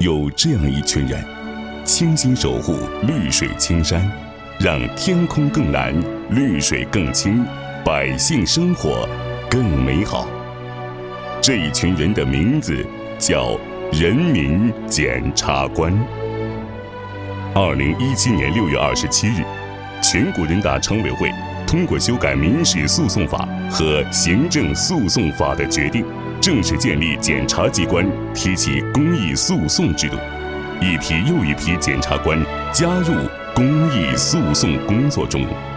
有这样一群人，倾心守护绿水青山，让天空更蓝，绿水更清，百姓生活更美好。这一群人的名字叫人民检察官。2017年6月27日，全国人大常委会通过修改民事诉讼法和行政诉讼法的决定，正式建立检察机关，提起公益诉讼制度。一批又一批检察官加入公益诉讼工作中。